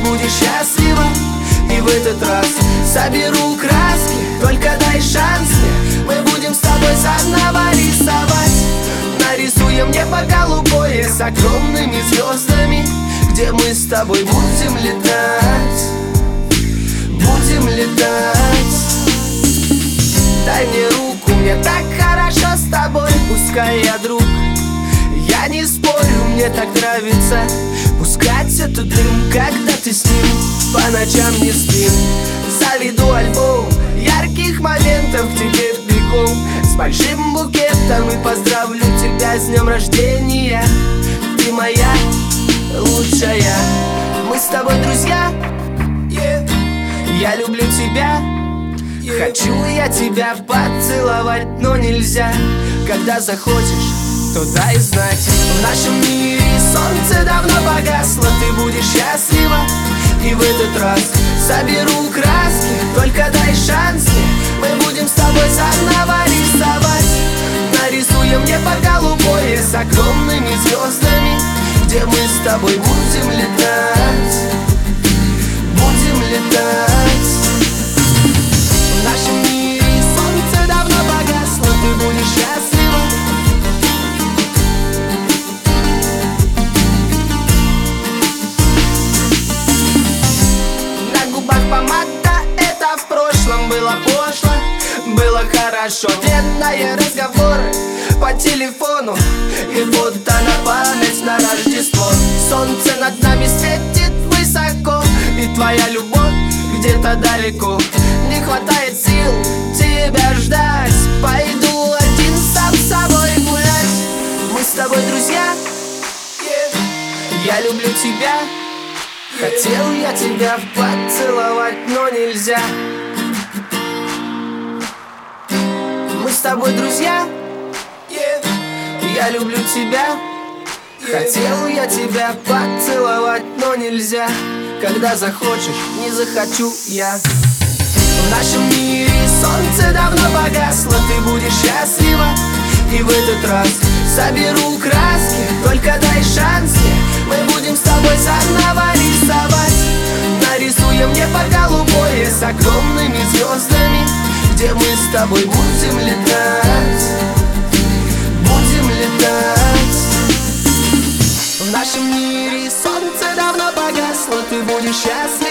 будешь счастлива. И в этот раз соберу краски, только дай шанс мне. Мы будем с тобой заново рисовать. Нарисуем небо голубое с огромными звездами, где мы с тобой будем летать. Будем летать. Дай мне руку, мне так хорошо с тобой. Пускай я друг, я не спорю, мне так нравится пускать этот дым, когда ты с ним. По ночам не спим. Заведу альбом ярких моментов к тебе бегом, с большим букетом, и поздравлю тебя с днем рождения. Ты моя лучшая. Мы с тобой друзья, я люблю тебя. Хочу я тебя поцеловать, но нельзя. Когда захочешь, то дай знать. В нашем мире солнце давно погасло, ты будешь счастлива. И в этот раз соберу краски, только дай шанс мне. Мы будем с тобой заново рисовать. Нарисуем небо голубое с огромными звездами, где мы с тобой будем летать. Будем летать. В нашем мире солнце давно погасло, ты будешь счастлива. На губах помада, это в прошлом было пошло. Было хорошо, вредные разговоры по телефону, и будто на память на Рождество. Солнце над нами светит высоко, и твоя любовь где-то далеко. Не хватает сил тебя ждать, пойду один сам с собой гулять. Мы с тобой друзья, я люблю тебя. Хотел я тебя поцеловать, но нельзя. Мы с тобой друзья, я люблю тебя. Хотел я тебя поцеловать, но нельзя. Когда захочешь, не захочу я. В нашем мире солнце давно погасло, ты будешь счастлива. И в этот раз соберу краски, только дай шанс мне. Мы будем с тобой заново рисовать. Нарисуем небо голубое с огромными звездами, где мы с тобой будем летать. Будем летать. В нашем мире солнце давно погасло, ты будешь счастлив.